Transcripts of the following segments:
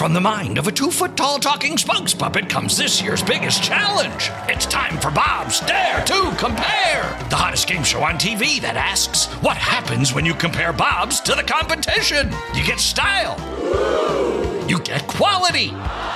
From the mind of a 2-foot-tall talking spokes puppet comes this year's biggest challenge. It's time for Bob's Dare to Compare, the hottest game show on TV that asks, what happens when you compare Bob's to the competition? You get style. You get quality.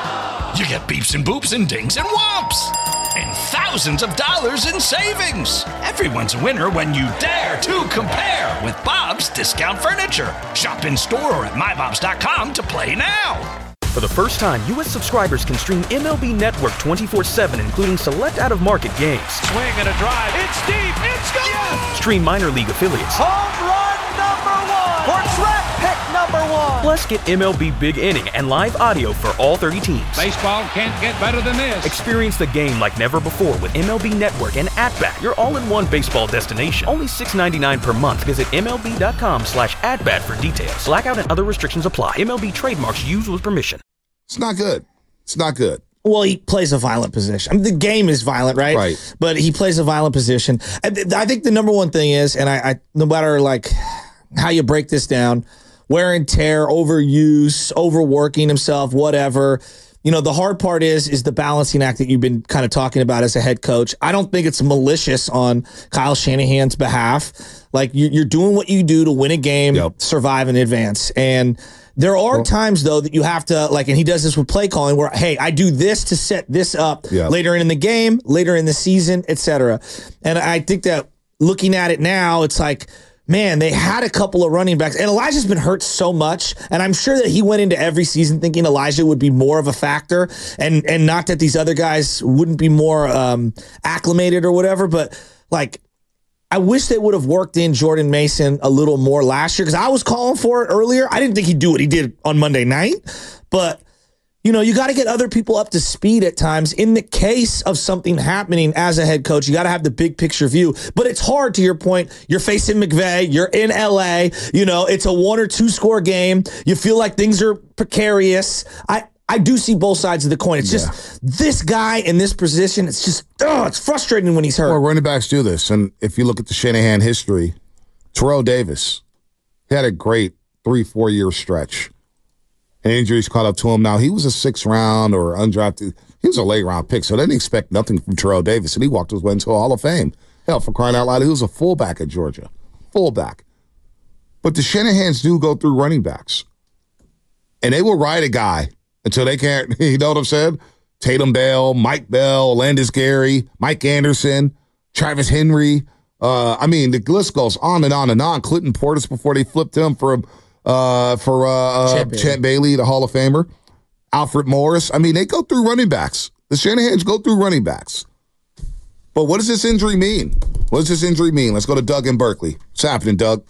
You get beeps and boops and dings and whomps. And thousands of dollars in savings. Everyone's a winner when you dare to compare with Bob's Discount Furniture. Shop in store or at mybobs.com to play now. For the first time, U.S. subscribers can stream MLB Network 24/7, including select out-of-market games. Swing and a drive. It's deep. It's gone. Yes! Stream minor league affiliates. Home run number 1. Or track pick number 1. Plus, get MLB Big Inning and live audio for all 30 teams. Baseball can't get better than this. Experience the game like never before with MLB Network and At-Bat, your all-in-one baseball destination. Only $6.99 per month. Visit MLB.com/at-bat for details. Blackout and other restrictions apply. MLB trademarks used with permission. It's not good. It's not good. Well, he plays a violent position. I mean, the game is violent, right? Right. But he plays a violent position. I think the number one thing is, and I no matter like how you break this down, wear and tear, overuse, overworking himself, whatever. You know, the hard part is the balancing act that you've been kind of talking about as a head coach. I don't think it's malicious on Kyle Shanahan's behalf. Like, you're doing what you do to win a game, survive, and advance. And there are times, though, that you have to, like, and he does this with play calling where, hey, I do this to set this up later in the game, later in the season, etc. And I think that looking at it now, it's like, man, they had a couple of running backs, and Elijah's been hurt so much, and I'm sure that he went into every season thinking Elijah would be more of a factor, and not that these other guys wouldn't be more acclimated or whatever, but, like, I wish they would have worked in Jordan Mason a little more last year, because I was calling for it earlier. I didn't think he'd do what he did on Monday night, but you know, you got to get other people up to speed at times. In the case of something happening as a head coach, you got to have the big picture view. But it's hard, to your point. You're facing McVay. You're in LA. You know, it's a 1 or 2 score game. You feel like things are precarious. I do see both sides of the coin. It's just this guy in this position. It's just, it's frustrating when he's hurt. Well, running backs do this. And if you look at the Shanahan history, Terrell Davis, he had a great 3-4 year stretch. And injuries caught up to him. Now, he was a 6th round or undrafted. He was a late round pick, so they didn't expect nothing from Terrell Davis, and he walked his way into a Hall of Fame. Hell, for crying out loud, he was a fullback at Georgia. Fullback. But the Shanahans do go through running backs. And they will ride a guy until they can't, you know what I'm saying? Tatum Bell, Mike Bell, Landis Gary, Mike Anderson, Travis Henry. I mean, the list goes on and on and on. Clinton Portis before they flipped him for Champ Bailey, the Hall of Famer. Alfred Morris. I mean, they go through running backs. The Shanahans go through running backs. But what does this injury mean? What does this injury mean? Let's go to Doug in Berkeley. What's happening, Doug?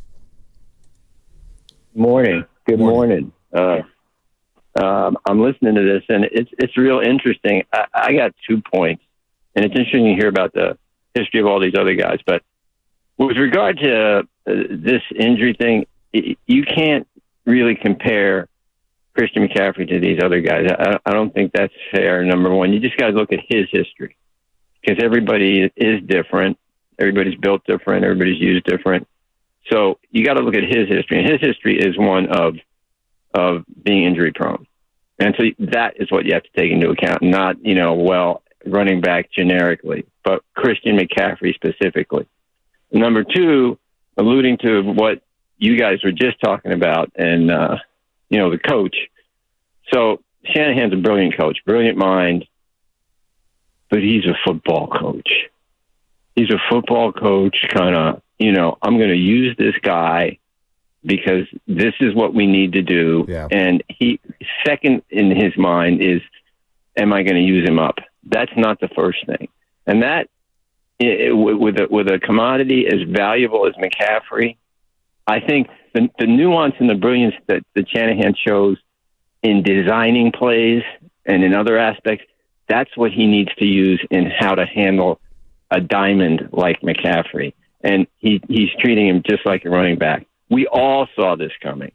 Morning. Good morning. I'm listening to this, and it's real interesting. I got 2 points, and it's interesting to hear about the history of all these other guys. But with regard to this injury thing, you can't really compare Christian McCaffrey to these other guys. I don't think that's fair, number one. You just got to look at his history, because everybody is different. Everybody's built different. Everybody's used different. So you got to look at his history. And his history is one of being injury prone. And so that is what you have to take into account, not, running back generically, but Christian McCaffrey specifically. Number two, alluding to what you guys were just talking about and, the coach. So Shanahan's a brilliant coach, brilliant mind, but he's a football coach. He's a football coach, kind of, I'm going to use this guy because this is what we need to do. Yeah. And he, second in his mind is, am I going to use him up? That's not the first thing. And that, with a commodity as valuable as McCaffrey, I think the nuance and the brilliance that Shanahan shows in designing plays and in other aspects, that's what he needs to use in how to handle a diamond like McCaffrey. And he's treating him just like a running back. We all saw this coming.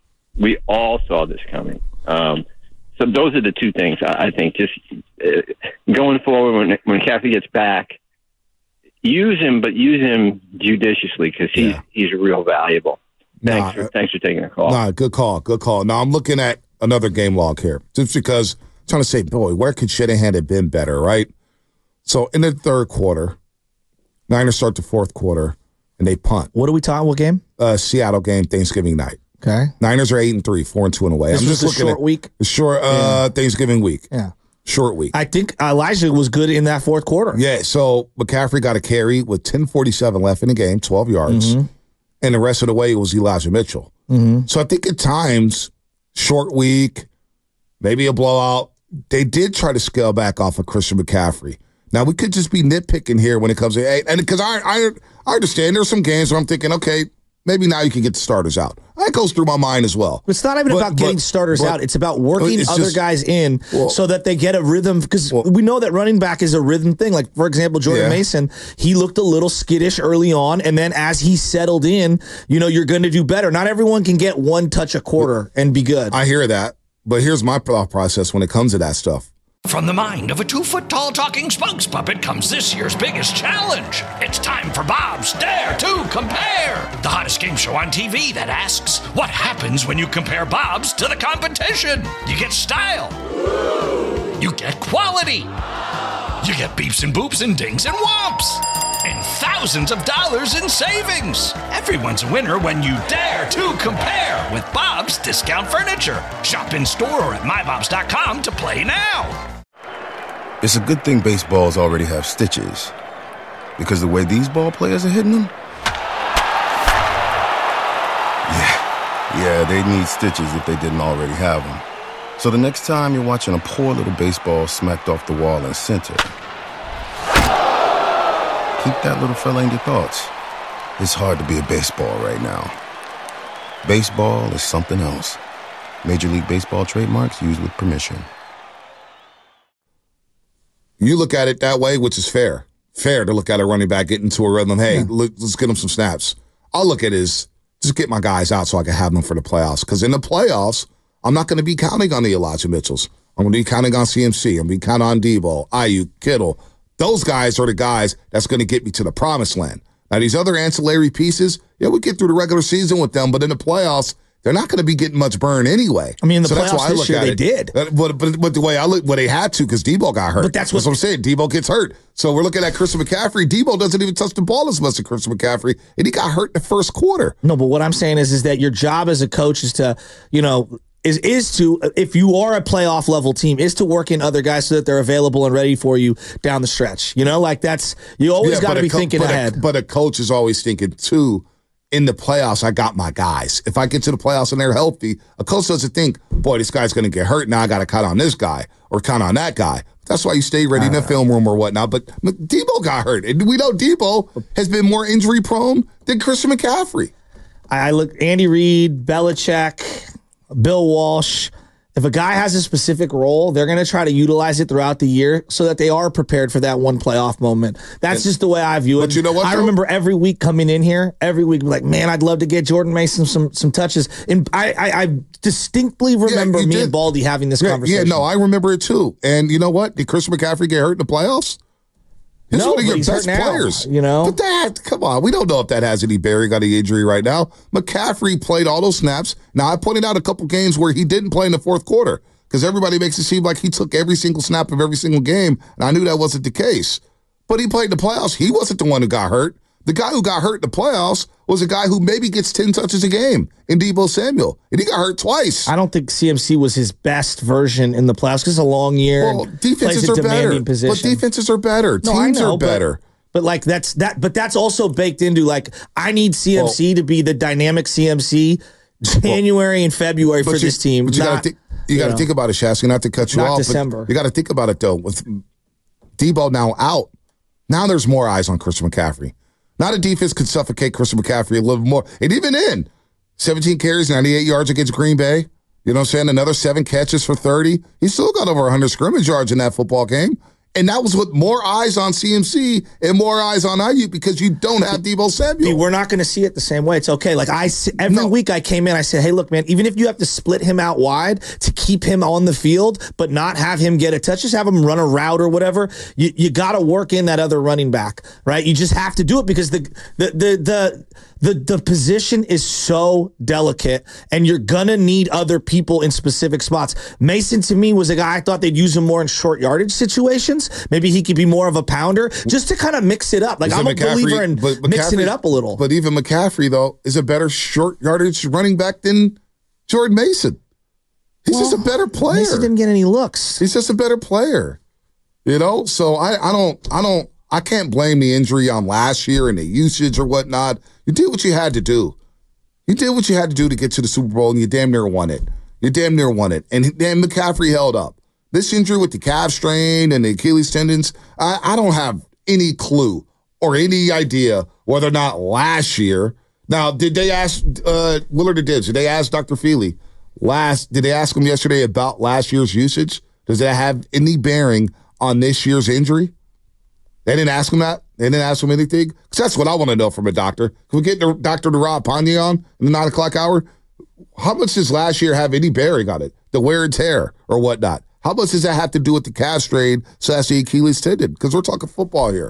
So those are the two things, I think. Just going forward, when McCaffrey gets back, use him, but use him judiciously, because he's real valuable. Thanks for taking the call. Good call. Now I'm looking at another game log here, just because I'm trying to say, boy, where could Shanahan have been better, right? So in the third quarter, Niners start the fourth quarter, and they punt. What are we talking? What game? Seattle game, Thanksgiving night. Okay. Niners are 8-3, 4-2 away. This was a short week? Short Thanksgiving week. Yeah. Short week. I think Elijah was good in that fourth quarter. Yeah, so McCaffrey got a carry with 10:47 left in the game, 12 yards. Mm-hmm. And the rest of the way, it was Elijah Mitchell. Mm-hmm. So I think at times, short week, maybe a blowout, they did try to scale back off of Christian McCaffrey. Now, we could just be nitpicking here when it comes to – and because I understand there's some games where I'm thinking, okay, maybe now you can get the starters out. That goes through my mind as well. It's not even about getting starters out. It's about working other guys in so that they get a rhythm. Because we know that running back is a rhythm thing. Like, for example, Jordan Mason, he looked a little skittish early on. And then as he settled in, you're going to do better. Not everyone can get one touch a quarter and be good. I hear that. But here's my thought process when it comes to that stuff. From the mind of a 2-foot-tall talking spokes puppet comes this year's biggest challenge. It's time for Bob's Dare to Compare, the hottest game show on TV that asks, what happens when you compare Bob's to the competition? You get style. You get quality. You get beeps and boops and dings and whomps. And thousands of dollars in savings. Everyone's a winner when you dare to compare with Bob's Discount Furniture. Shop in store or at mybobs.com to play now. It's a good thing baseballs already have stitches, because the way these ball players are hitting them, yeah, they need stitches if they didn't already have them. So the next time you're watching a poor little baseball smacked off the wall in center, keep that little fella in your thoughts. It's hard to be a baseball right now. Baseball is something else. Major League Baseball trademarks used with permission. You look at it that way, which is fair. Fair to look at a running back, get into a rhythm. Hey, let's get him some snaps. I'll look at it as just get my guys out so I can have them for the playoffs. Because in the playoffs, I'm not going to be counting on the Elijah Mitchells. I'm going to be counting on CMC. I'm going to be counting on Debo, Ayuk, Kittle. Those guys are the guys that's going to get me to the promised land. Now, these other ancillary pieces, we get through the regular season with them, but in the playoffs, they're not going to be getting much burn anyway. I mean, in the playoffs this year, they did. But the way I look, they had to because Debo got hurt. But that's what I'm saying. Debo gets hurt. So we're looking at Christian McCaffrey. Debo doesn't even touch the ball as much as Christian McCaffrey, and he got hurt in the first quarter. No, but what I'm saying is that your job as a coach is to, is to, if you are a playoff level team, is to work in other guys so that they're available and ready for you down the stretch. You always got to be thinking ahead. But a coach is always thinking, too, in the playoffs, I got my guys. If I get to the playoffs and they're healthy, a coach doesn't think, boy, this guy's going to get hurt. Now I got to count on this guy or count on that guy. That's why you stay ready in the film room or whatnot. But Debo got hurt. And we know Debo has been more injury prone than Christian McCaffrey. I look Andy Reid, Belichick, Bill Walsh. If a guy has a specific role, they're going to try to utilize it throughout the year so that they are prepared for that one playoff moment. That's just the way I view it. But you know what? I remember every week coming in here, like, man, I'd love to get Jordan Mason some touches. And I distinctly remember me and Baldy having this conversation. Yeah, no, I remember it too. And you know what? Did Christian McCaffrey get hurt in the playoffs? He's one of your best players. But come on, we don't know if that has any bearing on the injury right now. McCaffrey played all those snaps. Now, I pointed out a couple games where he didn't play in the fourth quarter because everybody makes it seem like he took every single snap of every single game, and I knew that wasn't the case. But he played in the playoffs. He wasn't the one who got hurt. The guy who got hurt in the playoffs was a guy who maybe gets 10 touches a game in Deebo Samuel, and he got hurt twice. I don't think CMC was his best version in the playoffs because it's a long year. Well, defenses are better. But defenses are better. Teams are better. But like that's also baked into like I need CMC to be the dynamic CMC January and February for this team. But you got to think about it, Shasky. Not to cut you off. December. But you got to think about it though. With Debo now out, now there's more eyes on Christian McCaffrey. Now the defense could suffocate Christian McCaffrey a little more. And even in 17 carries, 98 yards against Green Bay. You know what I'm saying? Another 7 catches for 30. He still got over 100 scrimmage yards in that football game. And that was with more eyes on CMC and more eyes on Ayuk because you don't have Deebo Samuel. We're not going to see it the same way. It's okay. Like every week I came in, I said, hey, look, man, even if you have to split him out wide to keep him on the field, but not have him get a touch, just have him run a route or whatever, you got to work in that other running back, right? You just have to do it because the the position is so delicate, and you're going to need other people in specific spots. Mason, to me, was a guy I thought they'd use him more in short yardage situations. Maybe he could be more of a pounder just to kind of mix it up. Like, I'm a believer in mixing it up a little. But even McCaffrey, though, is a better short yardage running back than Jordan Mason. He's just a better player. Mason didn't get any looks. He's just a better player. You know? So I can't blame the injury on last year and the usage or whatnot. You did what you had to do. You did what you had to do to get to the Super Bowl, and you damn near won it. You damn near won it. And damn, McCaffrey held up. This injury with the calf strain and the Achilles tendons, I don't have any clue or any idea whether or not last year. Now, did they ask Willard or Did they ask Dr. Feely did they ask him yesterday about last year's usage? Does that have any bearing on this year's injury? They didn't ask him that? They didn't ask him anything? Because that's what I want to know from a doctor. Can we get Dr. Rob Ponye on in the 9 o'clock hour? How much does last year have any bearing on it? The wear and tear or whatnot? How much does that have to do with the calf strain / the Achilles tendon? Because we're talking football here.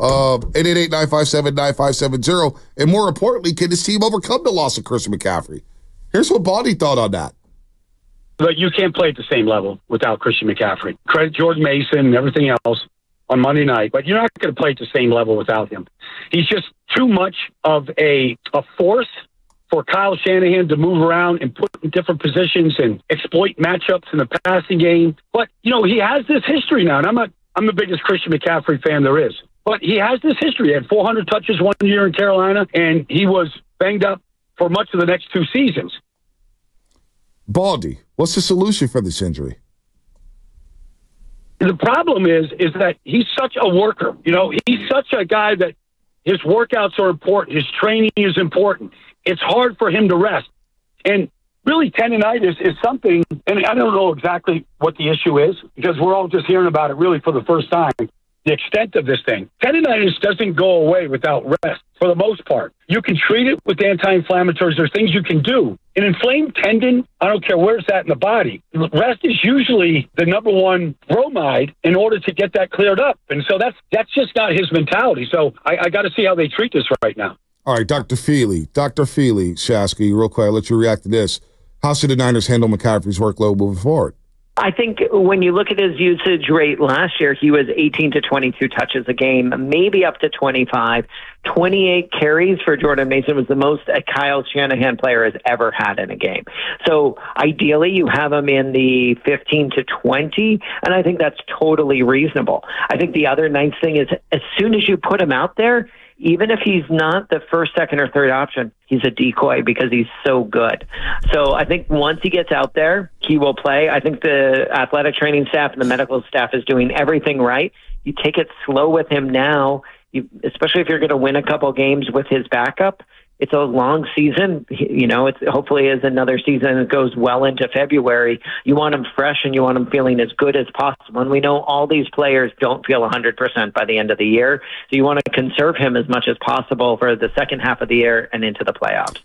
888-957-9570. And more importantly, can this team overcome the loss of Christian McCaffrey? Here's what Bonnie thought on that. But you can't play at the same level without Christian McCaffrey. Credit Jordan Mason and everything else on Monday night, but you're not going to play at the same level without him. He's just too much of a force for Kyle Shanahan to move around and put in different positions and exploit matchups in the passing game. But, you know, he has this history now, and I'm the biggest Christian McCaffrey fan there is. But he has this history. He had 400 touches one year in Carolina, and he was banged up for much of the next 2 seasons. Baldy, what's the solution for this injury? The problem is that he's such a worker. You know, he's such a guy that his workouts are important. His training is important. It's hard for him to rest. And really, tendonitis is something, and I don't know exactly what the issue is because we're all just hearing about it really for the first time, the extent of this thing. Tendonitis doesn't go away without rest for the most part. You can treat it with anti-inflammatories. There's things you can do. An inflamed tendon, I don't care where it's at in the body, rest is usually the number one bromide in order to get that cleared up. And so that's just not his mentality. So I got to see how they treat this right now. All right, Dr. Feely, Shasky, real quick, I'll let you react to this. How should the Niners handle McCaffrey's workload moving forward? I think when you look at his usage rate last year, he was 18 to 22 touches a game, maybe up to 25. 28 carries for Jordan Mason was the most a Kyle Shanahan player has ever had in a game. So ideally, you have him in the 15 to 20, and I think that's totally reasonable. I think the other nice thing is as soon as you put him out there, even if he's not the first, second, or third option, he's a decoy because he's so good. So I think once he gets out there, he will play. I think the athletic training staff and the medical staff is doing everything right. You take it slow with him now, especially if you're going to win a couple games with his backup. It's a long season. You know, it's hopefully is another season that goes well into February. You want him fresh and you want him feeling as good as possible. And we know all these players don't feel 100% by the end of the year. So you want to conserve him as much as possible for the second half of the year and into the playoffs.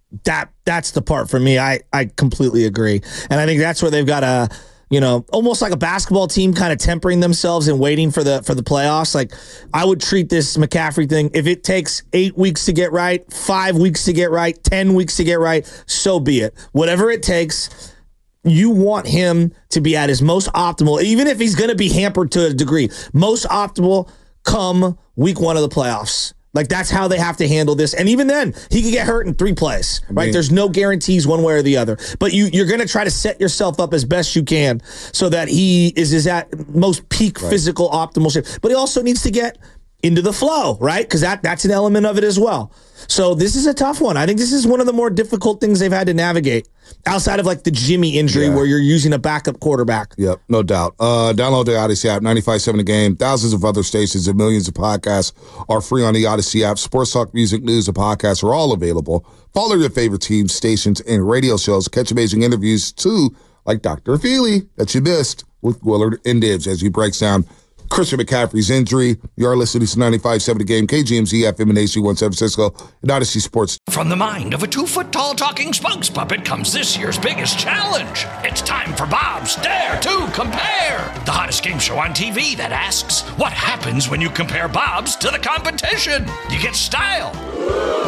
That's the part for me. I completely agree. And I think that's where they've got a, you know, almost like a basketball team kind of tempering themselves and waiting for the playoffs. Like, I would treat this McCaffrey thing, if it takes 8 weeks to get right, 5 weeks to get right, 10 weeks to get right, so be it. Whatever it takes, you want him to be at his most optimal, even if he's going to be hampered to a degree, most optimal come week 1 of the playoffs. Like, that's how they have to handle this. And even then, he could get hurt in 3 plays, right? There's no guarantees one way or the other. But you're going to try to set yourself up as best you can so that he is at most peak physical optimal shape. But he also needs to get into the flow, right? Because that's an element of it as well. So this is a tough one. I think this is one of the more difficult things they've had to navigate outside of like the Jimmy injury where you're using a backup quarterback. Yep, no doubt. Download the Odyssey app, 95.7 The Game. Thousands of other stations and millions of podcasts are free on the Odyssey app. Sports talk, music, news, and podcasts are all available. Follow your favorite teams, stations, and radio shows. Catch amazing interviews, too, like Dr. Feely that you missed with Willard and Dibs as he breaks down Christian McCaffrey's injury. You are listening to 95.7 The Game, KGMZ, FM, and AC1 San Francisco, and Odyssey Sports. From the mind of a 2-foot-tall talking spokes puppet comes this year's biggest challenge. It's time for Bob's Dare to Compare, the hottest game show on TV that asks, what happens when you compare Bob's to the competition? You get style,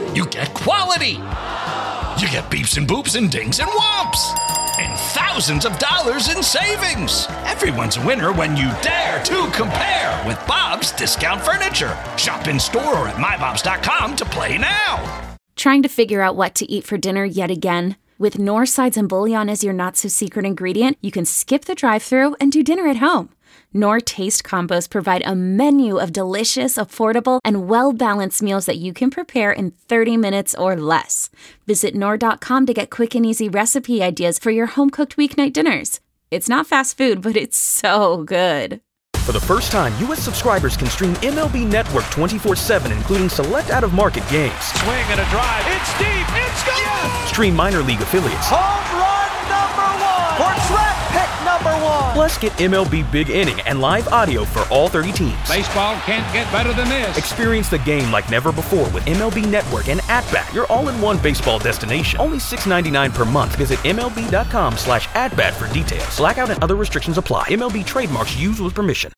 you get quality. You get beeps and boops and dings and whomps. And thousands of dollars in savings. Everyone's a winner when you dare to compare with Bob's Discount Furniture. Shop in store or at mybobs.com to play now. Trying to figure out what to eat for dinner yet again? With Knorr sides and bouillon as your not-so-secret ingredient, you can skip the drive-thru and do dinner at home. Knorr Taste Combos provide a menu of delicious, affordable, and well-balanced meals that you can prepare in 30 minutes or less. Visit Knorr.com to get quick and easy recipe ideas for your home-cooked weeknight dinners. It's not fast food, but it's so good. For the first time, U.S. subscribers can stream MLB Network 24/7, including select out-of-market games. Swing and a drive. It's deep. It's gone. Yes! Stream minor league affiliates. Home run number one. Or track pick number one. Plus, get MLB Big Inning and live audio for all 30 teams. Baseball can't get better than this. Experience the game like never before with MLB Network and At-Bat, your all-in-one baseball destination. Only $6.99 per month. Visit MLB.com/AtBat for details. Blackout and other restrictions apply. MLB trademarks used with permission.